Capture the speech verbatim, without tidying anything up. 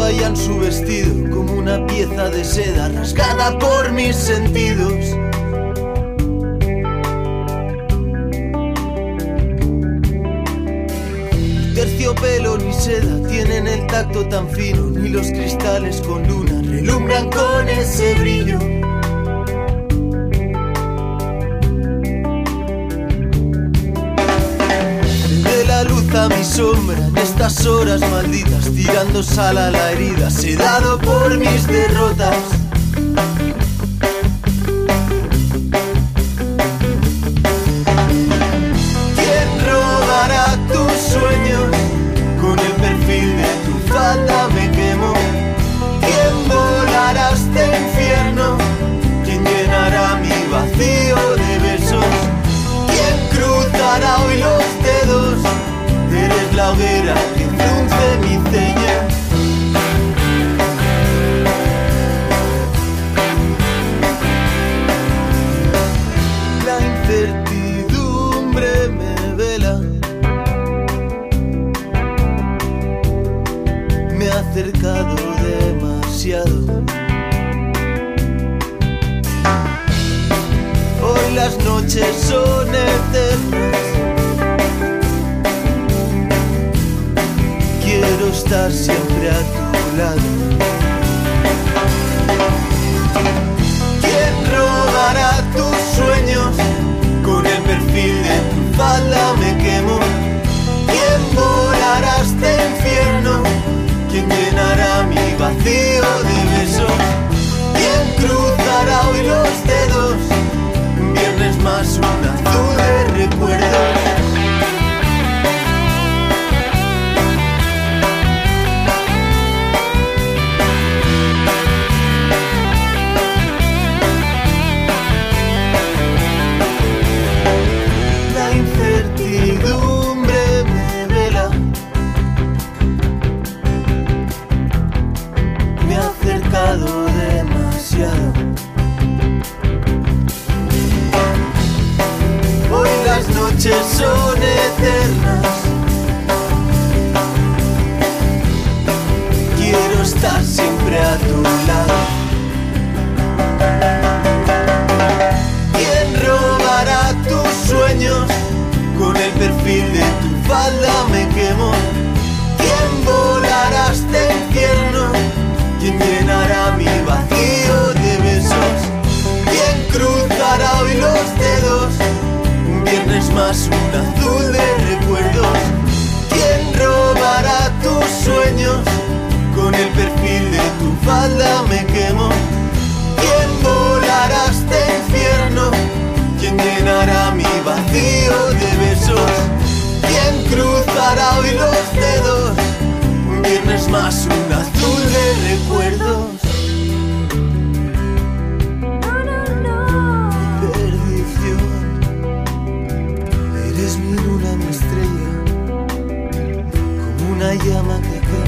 raya en su vestido como una pieza de seda rasgada por mis sentidos. Terciopelo ni seda tienen el tacto tan fino, ni los cristales con luna relumbran con ese brillo. De la luz a mi sombra en estas horas malditas, tirando sal a la herida, sedado por mis derrotas. Sueños, con el perfil de tu falda me quemo. ¿Quién volará este infierno? ¿Quién llenará mi vacío de besos? ¿Quién cruzará hoy los dedos? Eres la hoguera que frunce mi ceña. La incertidumbre me vela, me he acercado demasiado. Hoy las noches son eternas. Quiero estar siempre a tu lado. ¿Quién robará tus sueños? Con el perfil de tu falda me quemo. ¿Quién volará este infierno? ¿Quién llenará mi vacío de besos? ¿Quién cruzará hoy los dedos? Un viernes más, un azul de recuerdos. La incertidumbre me vela, me ha acercado demasiado. Hoy las noches son eternas. Quiero estar siempre a tu lado. ¿Quién robará tus sueños? Con el perfil de tu falda me quemo. ¿Quién volará este infierno? ¿Quién llenará mi vacío de besos? ¿Quién cruzará hoy los dedos? Un viernes más, un azul de recuerdos. ¿Quién robará tus sueños? Con el perfil de tu falda me quemo. ¿Quién volará este infierno? ¿Quién llenará mi vacío de besos? ¿Quién cruzará hoy los dedos? Un viernes más, un azul de recuerdos. Perdición, eres mi luna, mi estrella, como una llama que cae